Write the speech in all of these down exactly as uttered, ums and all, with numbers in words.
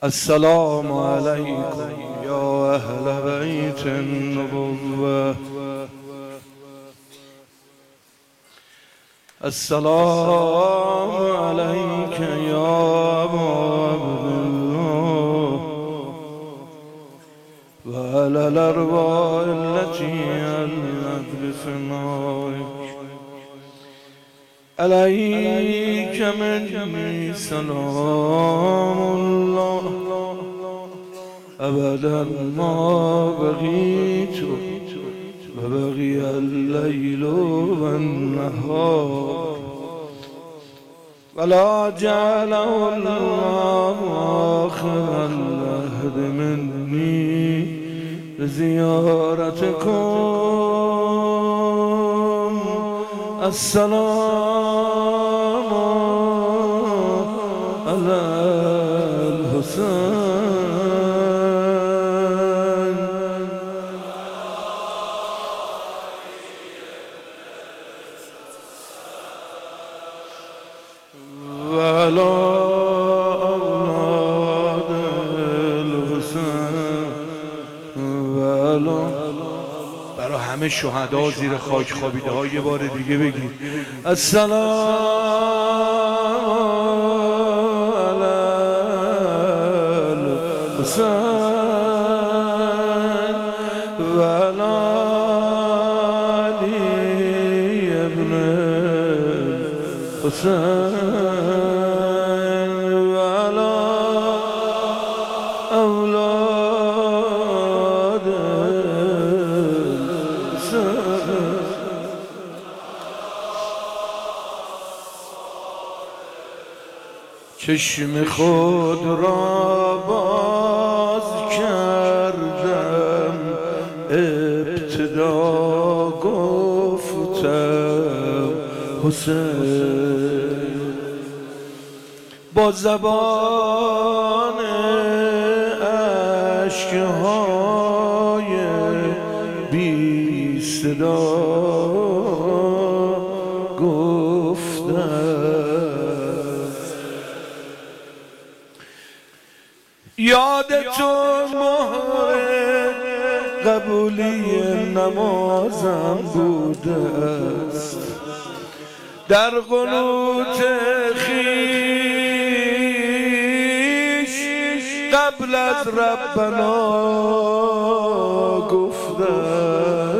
السلام عليكم يا أهل بيت النبوة. السلام عليك يا أبا عبد الله وعلى الأرواح التي علت بفنائك. عليك مني سلام الله أبدا ما بغيت وبغي الليل والنهار، ولا جعله الله آخر العهد مني بزيارتكم. السلام على الحسين. وعلى أولاد الحسين وعلى برای همه شهدا زیر خاک خوابیده ها یه بار دیگه بگید السلام علی الحسین و علی علی ابن الحسین و علی اولاد چشم خود را باز کردم، ابتدا گفتم حسین، با زبان اشک‌های بی صدا گفتم یادتون مهر قبولی نمازم بوده است، در قنوت خویش قبل از ربنا گفتم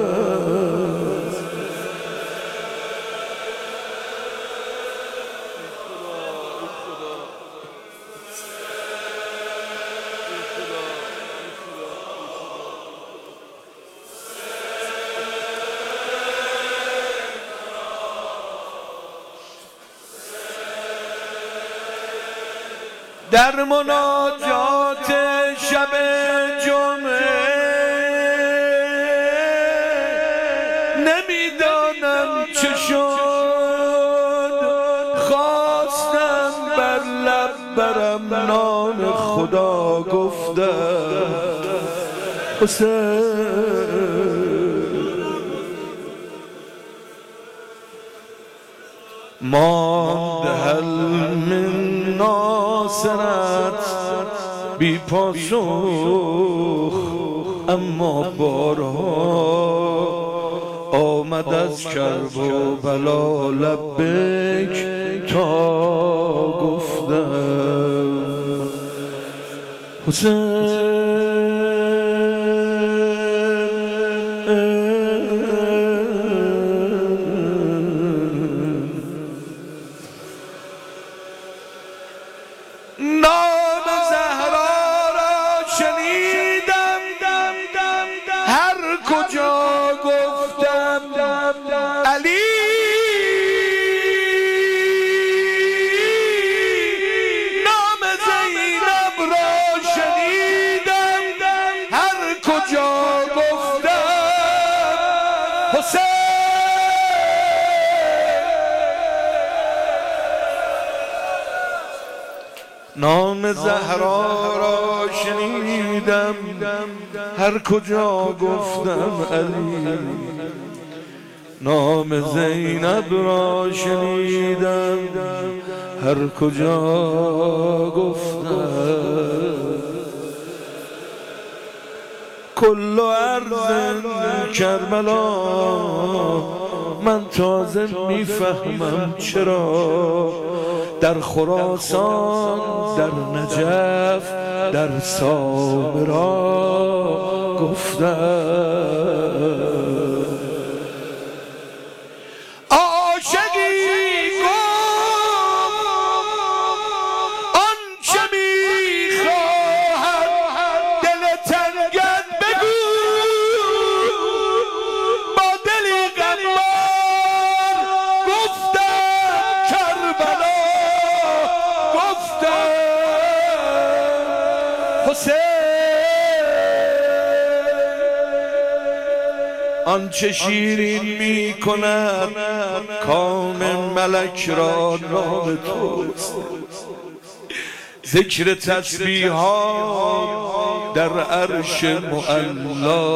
در مناجات شب جمعه. نمیدانم چه شد، خواستم بر لب برم نام خدا گفتم حسین. ماند هل من ناصرت بی پاسخ، اما بارها آمد از کرب و بلا لبیک تا گفتم حسین. نام زهرا را شنیدم هر کجا گفتم علی. نام زینب را شنیدم هر کجا گفتم حسین. نام زهرا را شنیدم هر کجا گفتم علی. نام زینب را شنیدم هر کجا گفتم کل ارض کربلا من تازه میفهمم چرا در خراسان، در نجف، در سامرا گفتم آنچه شیرین می کند کام ملک را نام توست، ذکر تسبیحات در عرش معلا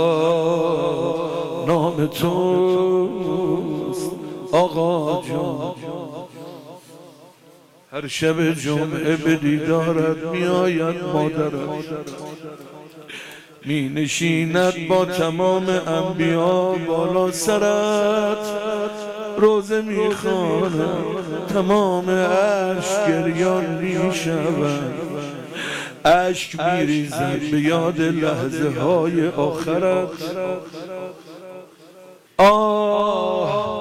نام توست. آقا جان هر شب جمعه به دیدارت می آید مادرت، می نشیند با تمام انبیا بالا سرت، روزه می خواند تمام اشک گریان می شود، اشک می ریزد به یاد لحظه های آخرت. آه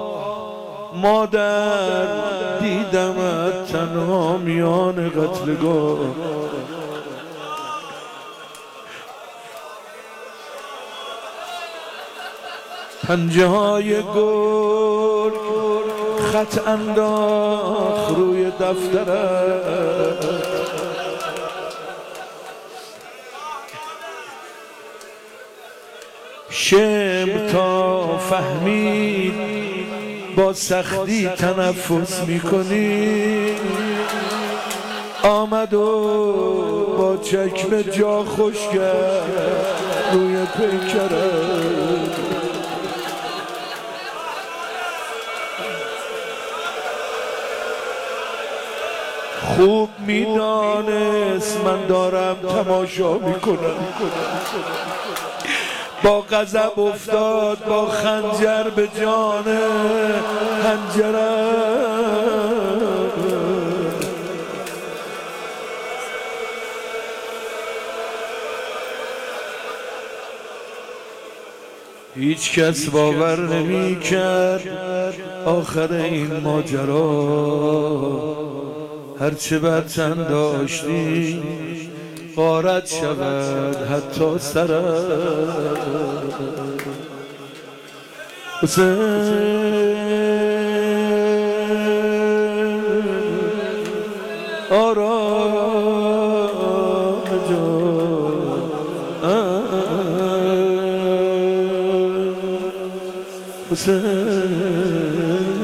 مادر دیدمت تنها میان قتلگاه، پنجه های گل خط انداخت روی دفترت، شم تا فهمید با سختی تنفس میکنی، آمد و با چکمه جا خوش کرد روی پیکرت. خوب میدانست من دارم تماشا میکنم، با غضب افتاد با خنجر به جان حنجرم. هیچ کس باور نمی کرد آخر این ماجرا هرچه بدتن داشتی غارت شود حتی سرت. حسین آرام جان، حسین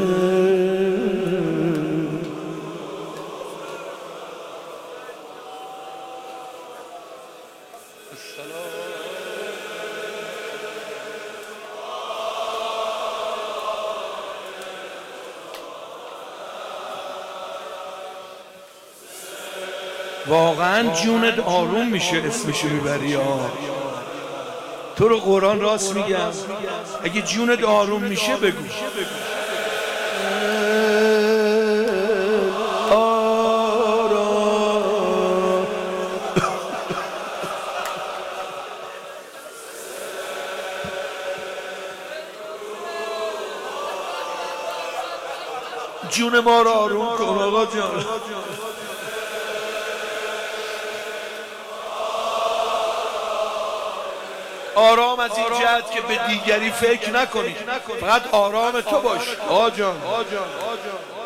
واقعا جونت آروم میشه اسمشو میبری ها. تو رو قرآن راست میگم، اگه جونت آروم میشه بگو. آرام جون ما رو آروم کن آقا جان. آرام از این جهت که به دیگری فکر نکنی، فقط آرام تو باش آقا جان.